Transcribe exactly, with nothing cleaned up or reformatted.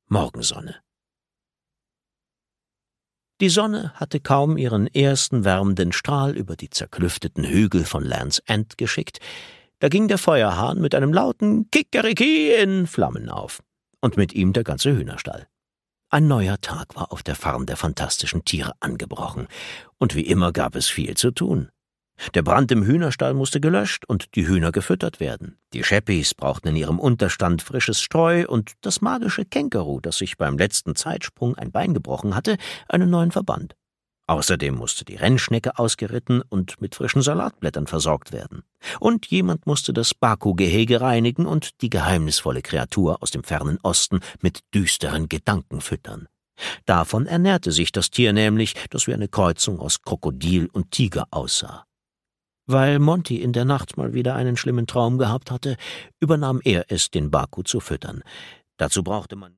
Morgensonne. Die Sonne hatte kaum ihren ersten wärmenden Strahl über die zerklüfteten Hügel von Land's End geschickt, da ging der Feuerhahn mit einem lauten Kikeriki in Flammen auf, und mit ihm der ganze Hühnerstall. Ein neuer Tag war auf der Farm der fantastischen Tiere angebrochen, und wie immer gab es viel zu tun. Der Brand im Hühnerstall musste gelöscht und die Hühner gefüttert werden. Die Chappys brauchten in ihrem Unterstand frisches Streu und das magische Känguru, das sich beim letzten Zeitsprung ein Bein gebrochen hatte, einen neuen Verband. Außerdem musste die Rennschnecke ausgeritten und mit frischen Salatblättern versorgt werden. Und jemand musste das Baku-Gehege reinigen und die geheimnisvolle Kreatur aus dem fernen Osten mit düsteren Gedanken füttern. Davon ernährte sich das Tier nämlich, das wie eine Kreuzung aus Krokodil und Tiger aussah. Weil Monty in der Nacht mal wieder einen schlimmen Traum gehabt hatte, übernahm er es, den Baku zu füttern. Dazu brauchte man